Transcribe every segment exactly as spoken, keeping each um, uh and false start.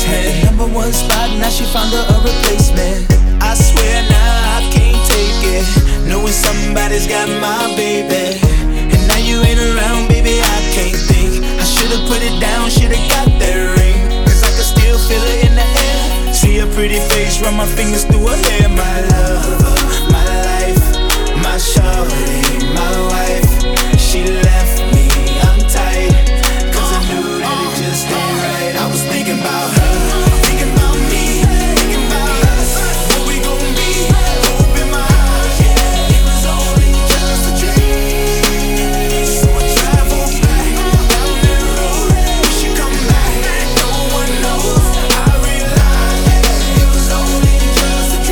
basement. Number one spot, now she found her a replacement. I swear now I can't take it, knowing somebody's got my baby. And now you ain't around, baby, I can't think. I should've put it down, should've got that ring, cause I can still feel it in the air. See her pretty face, run my fingers through her hair. My lover, my life, my shorty, my wife. She left me, I'm tight, cause I knew that it just ain't right. I was thinking about her, thinking about me, thinking about us, what we gon' be. Hope in my eyes, yeah, it was only just a dream. So I travel back down that road, wish you come back, no one knows. I realized that it was only just a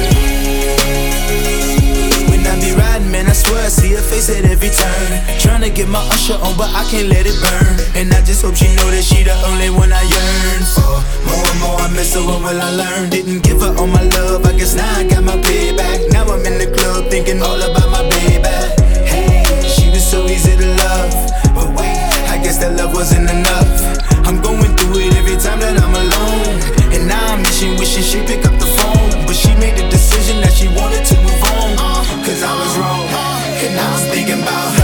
dream. When I be riding, man, I swear I see her face at every turn. Tryna get my usher on, but I can't let it burn. And I just hope she know that she the only one I yearn for. More and more I miss her, what will I learn? Didn't give her all my love, I guess now I got my payback. Now I'm in the club thinking all about my baby. Hey, she was so easy to love, but wait, I guess that love wasn't enough. I'm going through it every time that I'm alone, and now I'm wishing, wishing she'd pick up the phone. But she made the decision that she wanted to move on, cause I was wrong, and now I'm thinking about her.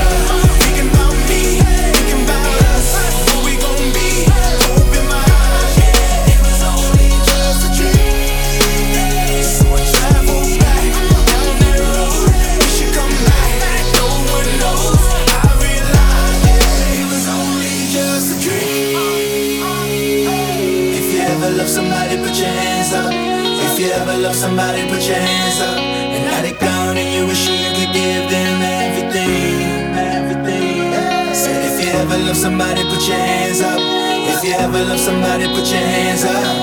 Love somebody, put your hands up. If you ever love somebody, put your hands up. And now they gone and you wish you could give them everything, everything. Said if you ever love somebody, put your hands up. If you ever love somebody, put your hands up.